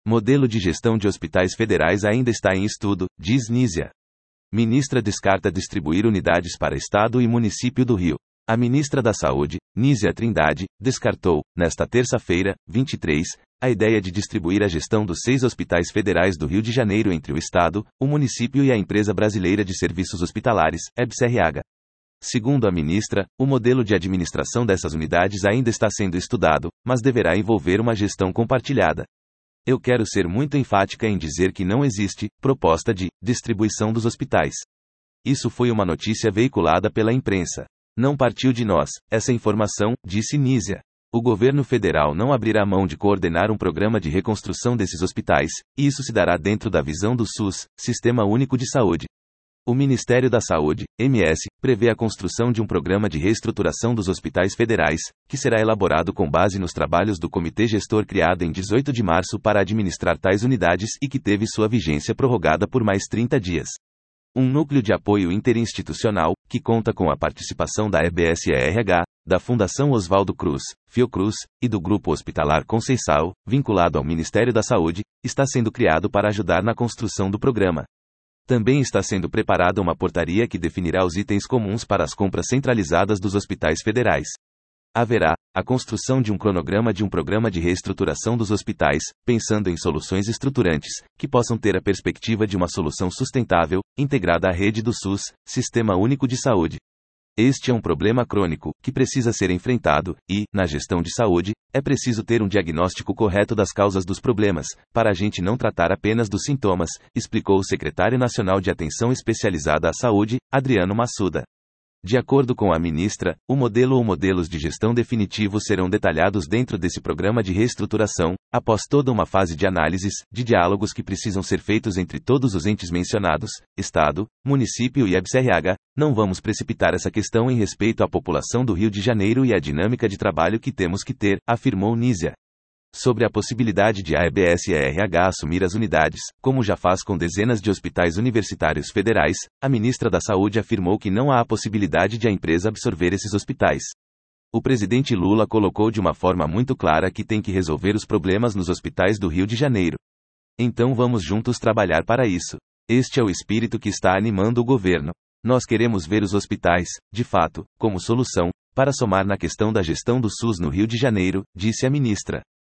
Modelo de gestão de hospitais federais ainda está em estudo, diz Nízia. Ministra descarta distribuir unidades para Estado e Município do Rio. A ministra da Saúde, Nízia Trindade, descartou, nesta terça-feira, 23, a ideia de distribuir a gestão dos 6 hospitais federais do Rio de Janeiro entre o Estado, o município e a Empresa Brasileira de Serviços Hospitalares, EBSRH. Segundo a ministra, o modelo de administração dessas unidades ainda está sendo estudado, mas deverá envolver uma gestão compartilhada. Eu quero ser muito enfática em dizer que não existe proposta de distribuição dos hospitais. Isso foi uma notícia veiculada pela imprensa. Não partiu de nós, essa informação, disse Nízia. O governo federal não abrirá mão de coordenar um programa de reconstrução desses hospitais, e isso se dará dentro da visão do SUS, Sistema Único de Saúde. O Ministério da Saúde, MS, prevê a construção de um programa de reestruturação dos hospitais federais, que será elaborado com base nos trabalhos do Comitê Gestor criado em 18 de março para administrar tais unidades e que teve sua vigência prorrogada por mais 30 dias. Um núcleo de apoio interinstitucional, que conta com a participação da EBSRH, da Fundação Oswaldo Cruz, Fiocruz, e do Grupo Hospitalar Conceição, vinculado ao Ministério da Saúde, está sendo criado para ajudar na construção do programa. Também está sendo preparada uma portaria que definirá os itens comuns para as compras centralizadas dos hospitais federais. Haverá a construção de um cronograma de um programa de reestruturação dos hospitais, pensando em soluções estruturantes, que possam ter a perspectiva de uma solução sustentável, integrada à rede do SUS, Sistema Único de Saúde. Este é um problema crônico, que precisa ser enfrentado, e, na gestão de saúde, é preciso ter um diagnóstico correto das causas dos problemas, para a gente não tratar apenas dos sintomas, explicou o secretário nacional de Atenção Especializada à Saúde, Adriano Massuda. De acordo com a ministra, o modelo ou modelos de gestão definitivos serão detalhados dentro desse programa de reestruturação, após toda uma fase de análises, de diálogos que precisam ser feitos entre todos os entes mencionados, Estado, município e EBSRH. Não vamos precipitar essa questão em respeito à população do Rio de Janeiro e à dinâmica de trabalho que temos que ter, afirmou Nízia. Sobre a possibilidade de a EBSRH assumir as unidades, como já faz com dezenas de hospitais universitários federais, a ministra da Saúde afirmou que não há a possibilidade de a empresa absorver esses hospitais. O presidente Lula colocou de uma forma muito clara que tem que resolver os problemas nos hospitais do Rio de Janeiro. Então vamos juntos trabalhar para isso. Este é o espírito que está animando o governo. Nós queremos ver os hospitais, de fato, como solução, para somar na questão da gestão do SUS no Rio de Janeiro, disse a ministra.